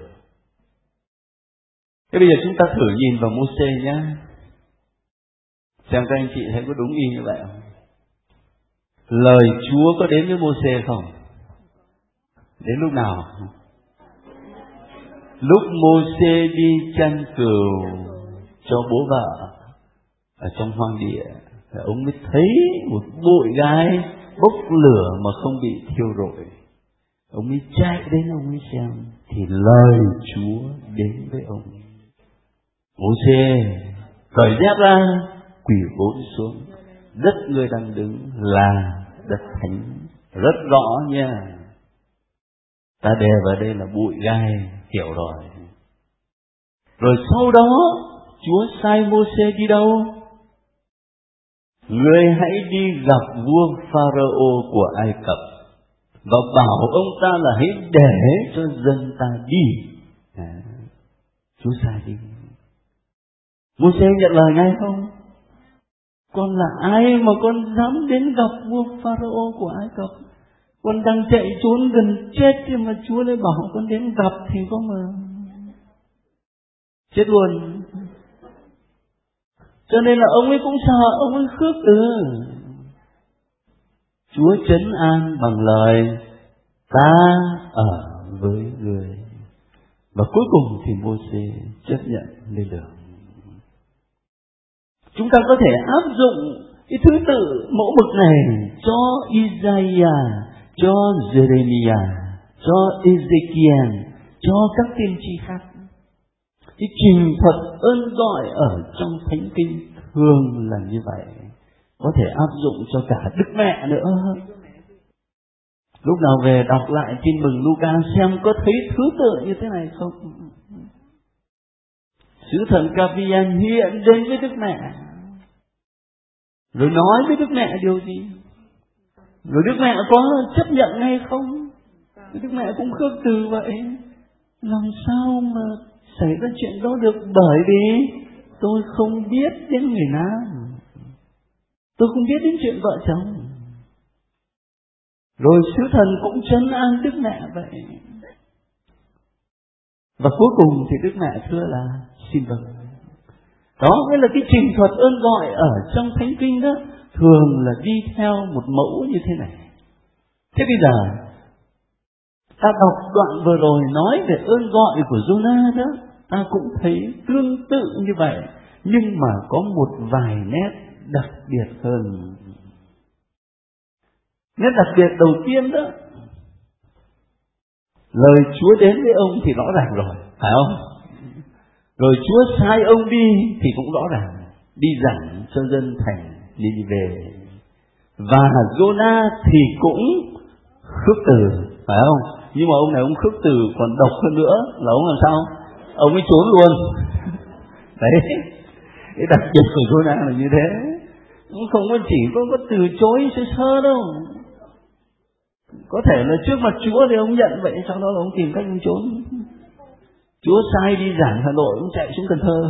Thế bây giờ chúng ta thử nhìn vào Mô-sê nhé, xem các anh chị thấy có đúng y như vậy không? Lời Chúa có đến với Mô-sê không? Đến lúc nào? Lúc Mô-sê đi chăn cừu cho bố vợ ở trong hoang địa, ông mới thấy một bụi gai bốc lửa mà không bị thiêu rụi. Ông mới chạy đến ông mới xem, thì lời Chúa đến với ông. Mô-sê cởi dép ra, quỳ gối xuống. Đất người đang đứng là đất thánh, rất rõ nha. Ta đè vào đây là bụi gai, hiểu rồi. Rồi sau đó Chúa sai Mô-sê đi đâu? Ngươi hãy đi gặp vua Pharaoh của Ai Cập và bảo ông ta là hãy để cho dân ta đi. Chúa sai đi. Mô-sê nhận lời ngay không? Con là ai mà con dám đến gặp vua Pharaoh của Ai Cập? Con đang chạy trốn gần chết, nhưng mà Chúa lại bảo con đến gặp thì có mà chết luôn. Cho nên là ông ấy cũng sợ, ông ấy khước từ. Chúa trấn an bằng lời ta ở với người. Và cuối cùng thì Mô-sê chấp nhận lên đường. Chúng ta có thể áp dụng cái thứ tự mẫu mực này cho Isaiah, cho Jeremiah, cho Ezekiel, cho các tiên tri khác. Cái trình thuật ơn gọi ở trong Thánh Kinh thường là như vậy, có thể áp dụng cho cả Đức Mẹ nữa. Lúc nào về đọc lại Tin mừng Luca xem có thấy thứ tự như thế này không? Sứ thần Gabriel hiện đến với Đức Mẹ, rồi nói với Đức Mẹ điều gì? Rồi Đức Mẹ có chấp nhận hay không? Đức Mẹ cũng khước từ vậy. Làm sao mà xảy ra chuyện đó được? Bởi vì tôi không biết đến người nam, tôi không biết đến chuyện vợ chồng. Rồi sứ thần cũng trấn an Đức Mẹ vậy. Và cuối cùng thì Đức Mẹ thưa là xin vâng. Đó mới là cái trình thuật ơn gọi ở trong Thánh Kinh đó, thường là đi theo một mẫu như thế này. Thế bây giờ ta đọc đoạn vừa rồi nói về ơn gọi của Giô-na đó, ta cũng thấy tương tự như vậy, nhưng mà có một vài nét đặc biệt hơn. Nét đặc biệt đầu tiên đó, lời Chúa đến với ông thì rõ ràng rồi, phải không? Rồi Chúa sai ông đi thì cũng rõ ràng, đi giảng cho dân thành Ninive. Và Giô-na thì cũng khước từ, phải không? Nhưng mà ông này ông khước từ còn độc hơn nữa là ông làm sao? Ông ấy trốn luôn. Đấy, cái đặc biệt của Giô-na là như thế. Không có chỉ có từ chối sơ sơ đâu. Có thể là trước mặt Chúa thì ông nhận vậy, sau đó là ông tìm cách ông trốn. Chúa sai đi giảng Hà Nội, ông chạy xuống Cần Thơ.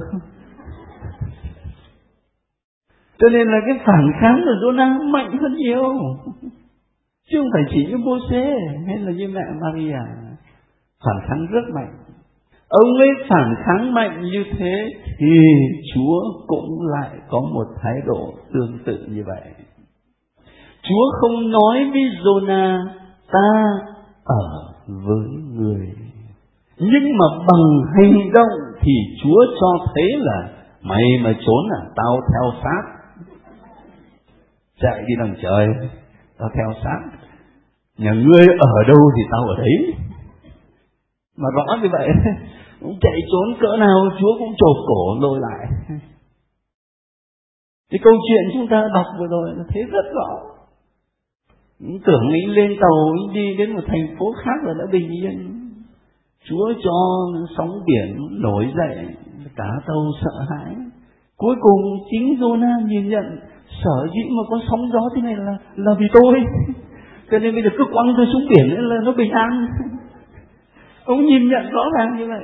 Cho nên là cái phản kháng của Giô-na mạnh hơn nhiều, chứ không phải chỉ như Mô-sê hay là như mẹ Maria. Phản kháng rất mạnh. Ông ấy phản kháng mạnh như thế thì Chúa cũng lại có một thái độ tương tự như vậy. Chúa không nói với Giô-na ta ở với người, nhưng mà bằng hành động thì Chúa cho thấy là mày mà trốn à, tao theo sát. Chạy đi đằng trời, tao theo sát. Nhà ngươi ở đâu thì tao ở đấy. Mà rõ như vậy, cũng chạy trốn cỡ nào Chúa cũng chộp cổ lôi lại. Cái câu chuyện chúng ta đọc vừa rồi là thấy rất rõ. Tưởng nghĩ lên tàu đi đến một thành phố khác là đã bình yên. Chúa cho sóng biển nổi dậy, cả tàu sợ hãi. Cuối cùng chính Giô-na nhìn nhận sở dĩ mà có sóng gió thế này là vì tôi. Cho nên bây giờ cứ quăng tôi xuống biển là nó bình an. Ông nhìn nhận rõ ràng như vậy.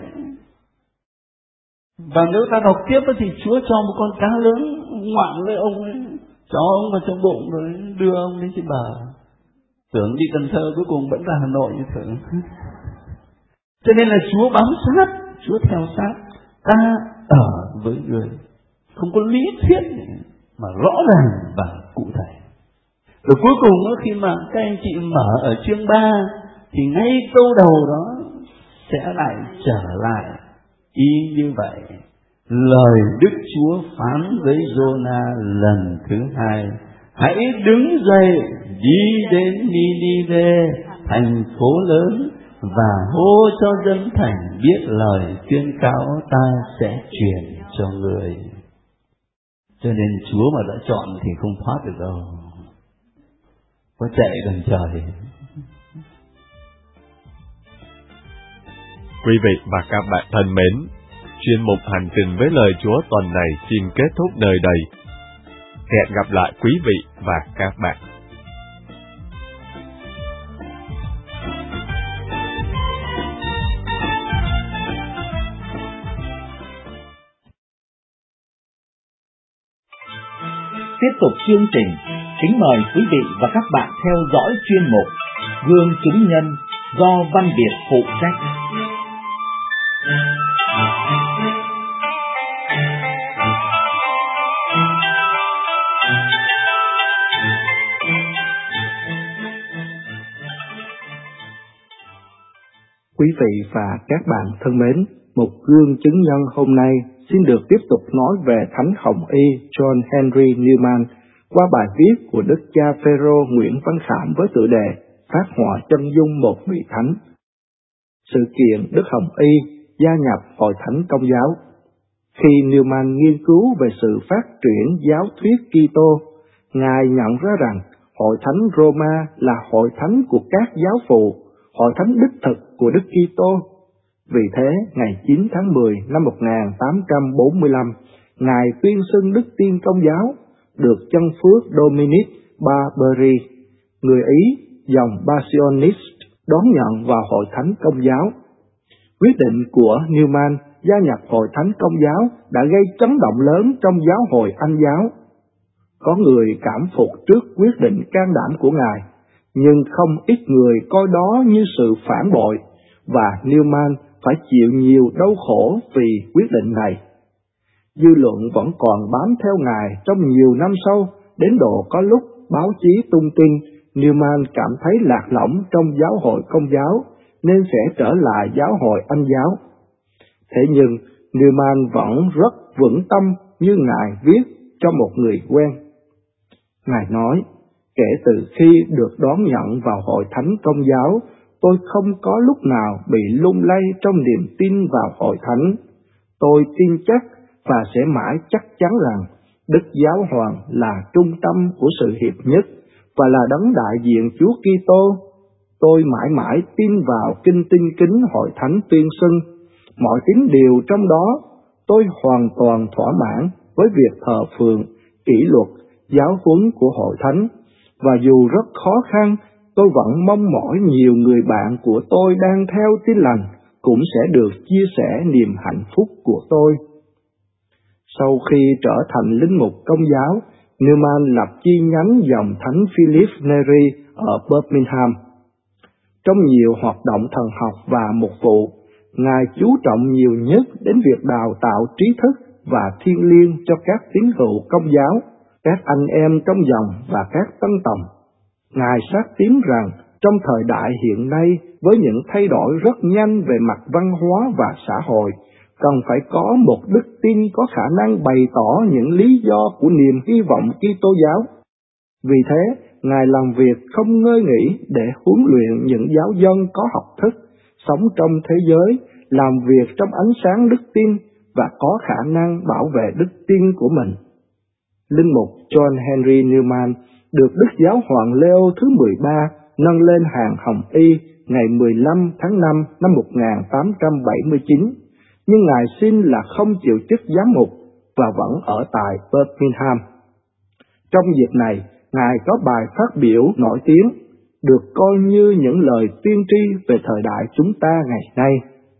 Và nếu ta đọc tiếp thì Chúa cho một con cá lớn ngoạm với ông ấy, cho ông vào trong bụng rồi đưa ông đến trên bờ. Tưởng đi Cần Thơ, cuối cùng vẫn ra Hà Nội như thường. Cho nên là Chúa bám sát, Chúa theo sát, ta ở với người, không có lý thuyết mà rõ ràng và cụ thể. Rồi cuối cùng khi mà các anh chị mở ở chương 3 thì ngay câu đầu đó sẽ lại trở lại y như vậy. Lời Đức Chúa phán với Giô-na lần thứ hai: hãy đứng dậy đi đến Ninive, thành phố lớn, và hô cho dân thành biết lời tuyên cáo ta sẽ truyền cho người. Cho nên Chúa mà đã chọn thì không thoát được đâu, có chạy đằng trời. Quý vị và các bạn thân mến, chuyên mục Hành trình với lời Chúa tuần này xin kết thúc nơi đây. Hẹn gặp lại quý vị và các bạn. Tiếp tục chương trình, kính mời quý vị và các bạn theo dõi chuyên mục Gương chứng nhân do Văn Việt phụ trách. Quý vị và các bạn thân mến, một gương chứng nhân hôm nay xin được tiếp tục nói về Thánh Hồng Y John Henry Newman qua bài viết của Đức cha Phêrô Nguyễn Văn Khảm với tựa đề Phát họa chân dung một vị thánh. Sự kiện Đức Hồng Y gia nhập Hội Thánh Công giáo. Khi Newman nghiên cứu về sự phát triển giáo thuyết Kitô, Ngài nhận ra rằng Hội Thánh Roma là hội thánh của các giáo phụ, hội thánh đích thực của Đức Kitô. Vì thế, ngày 9 tháng 10 năm 1845, Ngài tuyên xưng đức tin Công giáo, được chân phước Dominic Barberi, người Ý dòng Passionist, đón nhận vào Hội Thánh Công giáo. Quyết định của Newman gia nhập Hội Thánh Công giáo đã gây chấn động lớn trong giáo hội Anh giáo. Có người cảm phục trước quyết định can đảm của Ngài, nhưng không ít người coi đó như sự phản bội, và Newman phải chịu nhiều đau khổ vì quyết định này. Dư luận vẫn còn bám theo Ngài trong nhiều năm sau, đến độ có lúc báo chí tung tin Newman cảm thấy lạc lõng trong giáo hội Công giáo, nên sẽ trở lại giáo hội Anh giáo. Thế nhưng, Newman vẫn rất vững tâm như Ngài viết cho một người quen. Ngài nói, kể từ khi được đón nhận vào Hội Thánh Công giáo, tôi không có lúc nào bị lung lay trong niềm tin vào Hội Thánh. Tôi tin chắc và sẽ mãi chắc chắn rằng Đức Giáo Hoàng là trung tâm của sự hiệp nhất và là đấng đại diện Chúa Kitô. Tôi mãi mãi tin vào kinh tinh kính Hội Thánh tuyên xưng. Mọi tín điều trong đó, tôi hoàn toàn thỏa mãn với việc thờ phượng, kỷ luật, giáo huấn của Hội Thánh, và dù rất khó khăn, tôi vẫn mong mỏi nhiều người bạn của tôi đang theo Tin lành cũng sẽ được chia sẻ niềm hạnh phúc của tôi. Sau khi trở thành linh mục Công giáo, Newman lập chi nhánh dòng Thánh Philip Neri ở Birmingham. Trong nhiều hoạt động thần học và mục vụ, Ngài chú trọng nhiều nhất đến việc đào tạo trí thức và thiêng liêng cho các tín hữu Công giáo, các anh em trong dòng và các tân tòng. Ngài xác tín rằng trong thời đại hiện nay, với những thay đổi rất nhanh về mặt văn hóa và xã hội, cần phải có một đức tin có khả năng bày tỏ những lý do của niềm hy vọng Kitô giáo. Vì thế, Ngài làm việc không ngơi nghỉ để huấn luyện những giáo dân có học thức, sống trong thế giới, làm việc trong ánh sáng đức tin và có khả năng bảo vệ đức tin của mình. Linh mục John Henry Newman được Đức Giáo hoàng Leo thứ 13 nâng lên hàng hồng y ngày 15 tháng 5 năm 1879, nhưng Ngài xin là không chịu chức giám mục và vẫn ở tại Birmingham. Trong dịp này, Ngài có bài phát biểu nổi tiếng, được coi như những lời tiên tri về thời đại chúng ta ngày nay.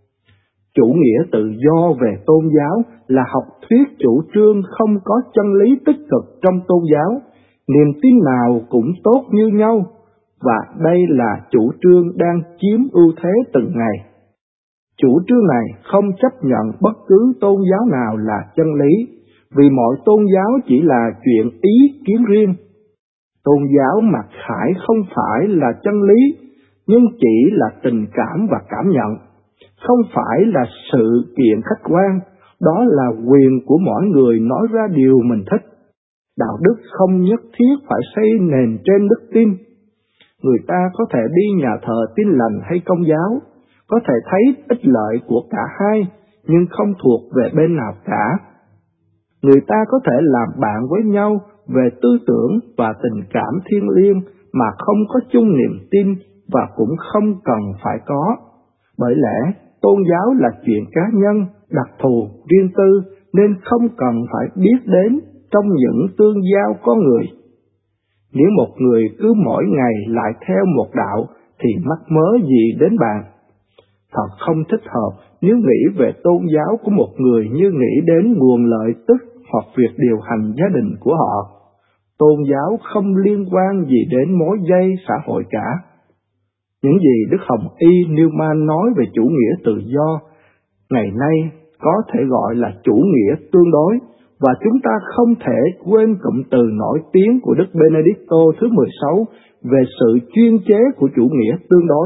Chủ nghĩa tự do về tôn giáo là học thuyết chủ trương không có chân lý tích cực trong tôn giáo, niềm tin nào cũng tốt như nhau, và đây là chủ trương đang chiếm ưu thế từng ngày. Chủ trương này không chấp nhận bất cứ tôn giáo nào là chân lý, vì mọi tôn giáo chỉ là chuyện ý kiến riêng. Tôn giáo mặc khải không phải là chân lý, nhưng chỉ là tình cảm và cảm nhận, không phải là sự kiện khách quan, đó là quyền của mỗi người nói ra điều mình thích. Đạo đức không nhất thiết phải xây nền trên đức tin. Người ta có thể đi nhà thờ Tin lành hay Công giáo, có thể thấy ích lợi của cả hai, nhưng không thuộc về bên nào cả. Người ta có thể làm bạn với nhau về tư tưởng và tình cảm thiêng liêng mà không có chung niềm tin và cũng không cần phải có. Bởi lẽ tôn giáo là chuyện cá nhân, đặc thù, riêng tư nên không cần phải biết đến trong những tương giao con người. Nếu một người cứ mỗi ngày lại theo một đạo thì mắc mớ gì đến bạn? Thật không thích hợp nếu nghĩ về tôn giáo của một người như nghĩ đến nguồn lợi tức hoặc việc điều hành gia đình của họ. Tôn giáo không liên quan gì đến mối dây xã hội cả. Những gì Đức Hồng Y Newman nói về chủ nghĩa tự do, ngày nay có thể gọi là chủ nghĩa tương đối, và chúng ta không thể quên cụm từ nổi tiếng của Đức Benedicto thứ 16 về sự chuyên chế của chủ nghĩa tương đối.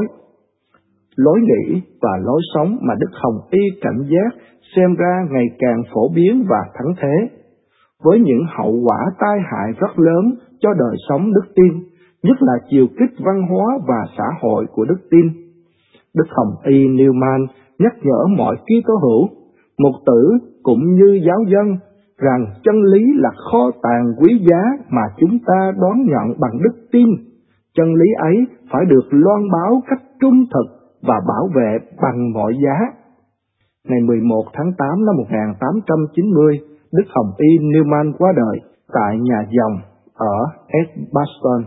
Lối nghĩ và lối sống mà Đức Hồng Y cảnh giác xem ra ngày càng phổ biến và thắng thế, với những hậu quả tai hại rất lớn cho đời sống đức tin, nhất là chiều kích văn hóa và xã hội của đức tin. Đức Hồng Y Newman nhắc nhở mọi Kitô hữu, mục tử cũng như giáo dân rằng chân lý là kho tàng quý giá mà chúng ta đón nhận bằng đức tin. Chân lý ấy phải được loan báo cách trung thực và bảo vệ bằng mọi giá. Ngày 11 tháng 8 năm 1890, Đức Hồng Y Newman qua đời tại nhà dòng ở Edgbaston.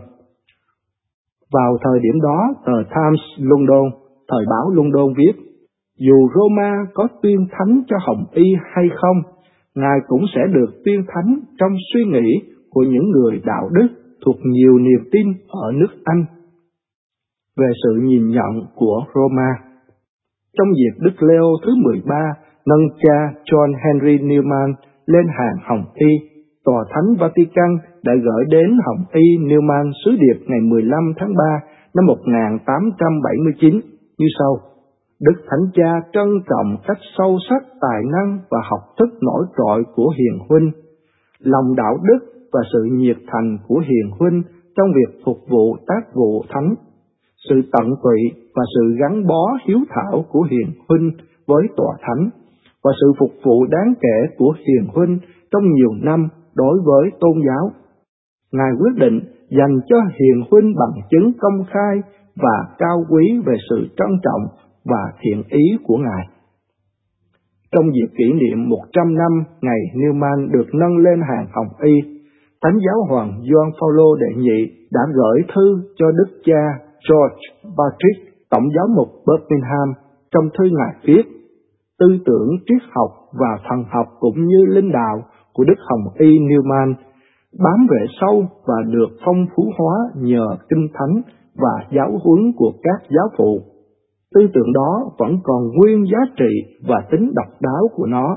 Vào thời điểm đó, tờ Times London, thời báo London viết, dù Roma có tuyên thánh cho Hồng Y hay không, Ngài cũng sẽ được tuyên thánh trong suy nghĩ của những người đạo đức thuộc nhiều niềm tin ở nước Anh. Về sự nhìn nhận của Roma, trong dịp Đức Leo thứ 13 nâng cha John Henry Newman lên hàng Hồng Y, Tòa Thánh Vatican đã gửi đến Hồng Y Newman sứ điệp ngày 15 tháng 3 năm 1879 như sau: Đức Thánh Cha trân trọng cách sâu sắc tài năng và học thức nổi trội của Hiền Huynh, lòng đạo đức và sự nhiệt thành của Hiền Huynh trong việc phục vụ tác vụ thánh, sự tận tụy và sự gắn bó hiếu thảo của Hiền Huynh với Tòa Thánh, và sự phục vụ đáng kể của Hiền Huynh trong nhiều năm đối với tôn giáo. Ngài quyết định dành cho Hiền Huynh bằng chứng công khai và cao quý về sự trân trọng và thiện ý của Ngài. Trong dịp kỷ niệm 100 năm ngày Newman được nâng lên hàng Hồng Y, Thánh Giáo Hoàng Gioan Phaolô đệ nhị đã gửi thư cho Đức cha George Patrick, Tổng giáo mục Birmingham. Trong thư Ngài viết, tư tưởng triết học và thần học cũng như linh đạo của Đức Hồng Y Newman bám rễ sâu và được phong phú hóa nhờ kinh thánh và giáo huấn của các giáo phụ. Tư tưởng đó vẫn còn nguyên giá trị và tính độc đáo của nó.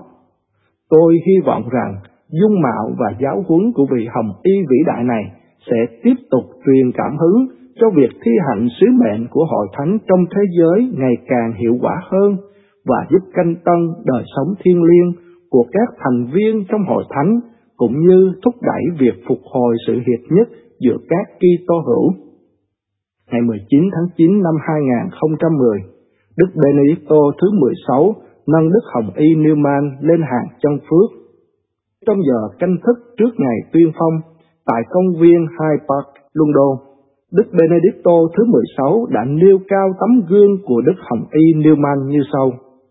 Tôi hy vọng rằng dung mạo và giáo huấn của vị Hồng Y vĩ đại này sẽ tiếp tục truyền cảm hứng cho việc thi hành sứ mệnh của Hội Thánh trong thế giới ngày càng hiệu quả hơn và giúp canh tân đời sống thiêng liêng của các thành viên trong Hội Thánh, cũng như thúc đẩy việc phục hồi sự hiệp nhất giữa các Kitô hữu. Ngày 19 tháng 9 năm 2010, Đức Benedicto thứ 16 nâng Đức Hồng Y Newman lên hàng chân phước. Trong giờ canh thức trước ngày tuyên phong, tại công viên Hyde Park, London, Đức Benedicto thứ 16 đã nêu cao tấm gương của Đức Hồng Y Newman như sau.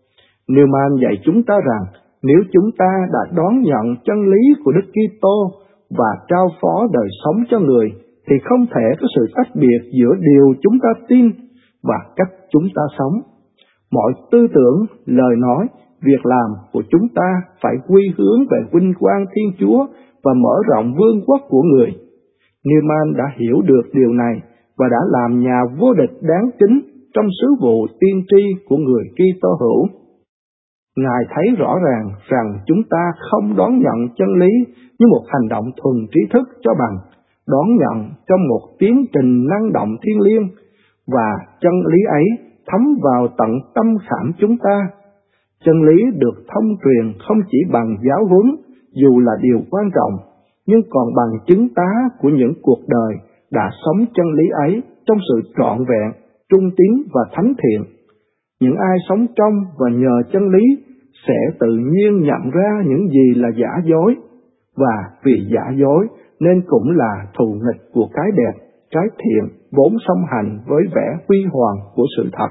Newman dạy chúng ta rằng nếu chúng ta đã đón nhận chân lý của Đức Kitô và trao phó đời sống cho người, thì không thể có sự tách biệt giữa điều chúng ta tin và cách chúng ta sống. Mọi tư tưởng, lời nói, việc làm của chúng ta phải quy hướng về vinh quang Thiên Chúa và mở rộng vương quốc của người. Newman đã hiểu được điều này và đã làm nhà vô địch đáng kính trong sứ vụ tiên tri của người Kitô hữu. Ngài thấy rõ ràng rằng chúng ta không đón nhận chân lý như một hành động thuần trí thức cho bằng, đón nhận trong một tiến trình năng động thiêng liêng, và chân lý ấy thấm vào tận tâm khảm chúng ta. Chân lý được thông truyền không chỉ bằng giáo huấn, dù là điều quan trọng, nhưng còn bằng chứng tá của những cuộc đời đã sống chân lý ấy trong sự trọn vẹn, trung tín và thánh thiện. Những ai sống trong và nhờ chân lý sẽ tự nhiên nhận ra những gì là giả dối, và vì giả dối nên cũng là thù nghịch của cái đẹp, cái thiện vốn song hành với vẻ huy hoàng của sự thật.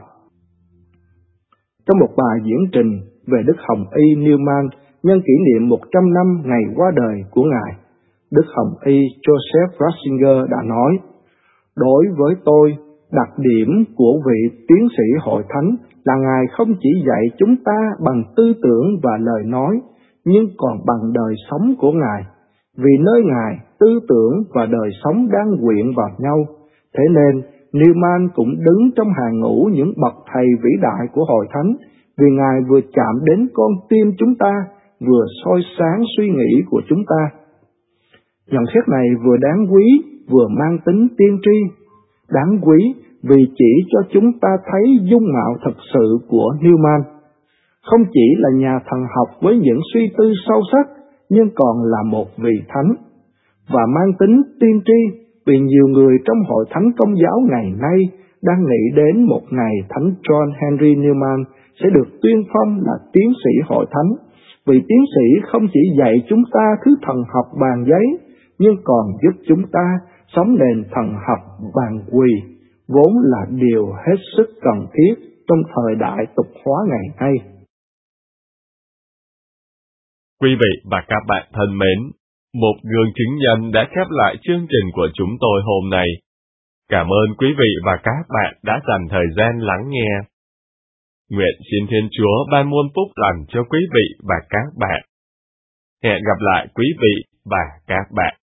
Trong một bài diễn trình về Đức Hồng Y Newman nhân kỷ niệm 100 năm ngày qua đời của Ngài, Đức Hồng Y Joseph Ratzinger đã nói, đối với tôi, đặc điểm của vị tiến sĩ Hội Thánh là Ngài không chỉ dạy chúng ta bằng tư tưởng và lời nói, nhưng còn bằng đời sống của Ngài. Vì nơi Ngài, tư tưởng và đời sống đang quyện vào nhau. Thế nên, Newman cũng đứng trong hàng ngũ những bậc thầy vĩ đại của Hội Thánh, vì Ngài vừa chạm đến con tim chúng ta, vừa soi sáng suy nghĩ của chúng ta. Nhận xét này vừa đáng quý, vừa mang tính tiên tri. Đáng quý vì chỉ cho chúng ta thấy dung mạo thật sự của Newman. Không chỉ là nhà thần học với những suy tư sâu sắc, nhưng còn là một vị thánh. Và mang tính tiên tri vì nhiều người trong Hội Thánh Công giáo ngày nay đang nghĩ đến một ngày Thánh John Henry Newman sẽ được tuyên phong là tiến sĩ hội thánh, vì tiến sĩ không chỉ dạy chúng ta thứ thần học bàn giấy, nhưng còn giúp chúng ta sống nền thần học bàn quỳ, vốn là điều hết sức cần thiết trong thời đại tục hóa ngày nay. Quý vị và các bạn thân mến, một gương chứng nhân đã khép lại chương trình của chúng tôi hôm nay. Cảm ơn quý vị và các bạn đã dành thời gian lắng nghe. Nguyện xin Thiên Chúa ban muôn phúc lành cho quý vị và các bạn. Hẹn gặp lại quý vị và các bạn.